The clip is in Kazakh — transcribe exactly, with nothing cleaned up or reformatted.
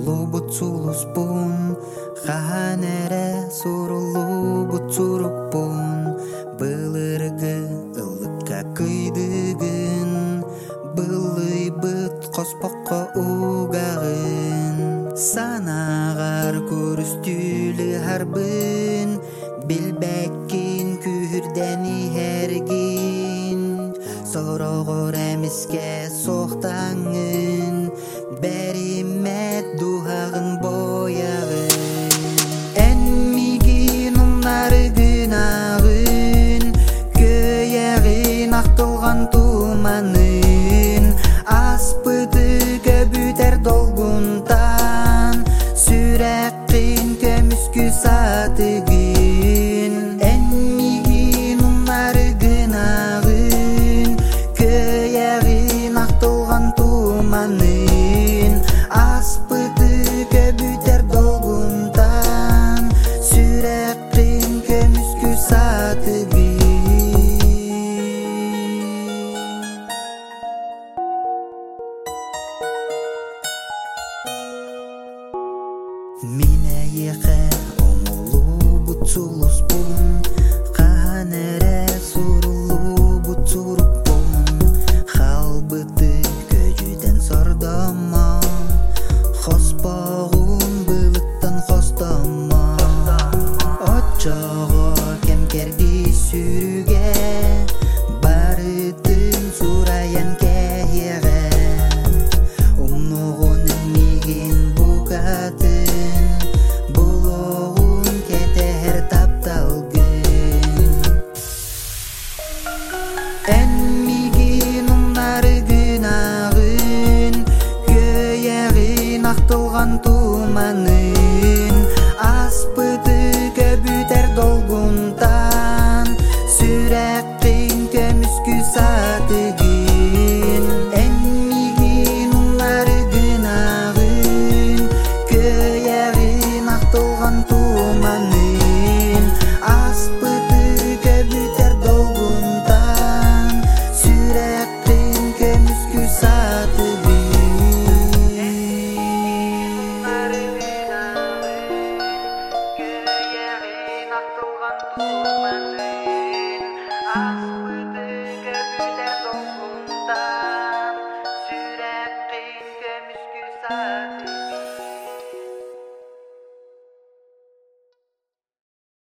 Олубут сулуспун, ханере сурулубут суруппун. Былыргы ылыкка кыйдыгын, былыйбыт коспокко угагын. Санагар көрүстүлү харбын, билбеккин күрдени хергин. Сорогор эмиске соқтаңын, беримет духагын боягын. Энмигин умнары гынагын, көягын актылган туманын. Аспыты көбүтер долгунтан, сүрәккин көмүскү сатыгын. Энмигин умнары гынагын, көягын актылган туманын. Аспыты көбүтер долгунтан, сүрәккин көмүскү сатыгын. Мине еке омулубут сулуспун, ханере сурулубут суруппун. Халбыты көжүден сордомо, хоспогун былыттан хостомо. Очого кемкерди сүрүге, барытын сураян кеге. Умногун эммигин букатын, булогун кетер тапталгын. Энмигин умнары гынагын, көягын актылган туманын. Аспыты көбүтер долгунтан, сүрәккин көмүскү сатыгын. Энмигин умнары гынагын, көягын актылган туманын. Аспыты көбүтер долгунтан, сүрәккин көмүскү сатыгын. Көягын актылган туманын. Аспыты көбүтер долгунтан, сүрәккин көмүскү сатыгын.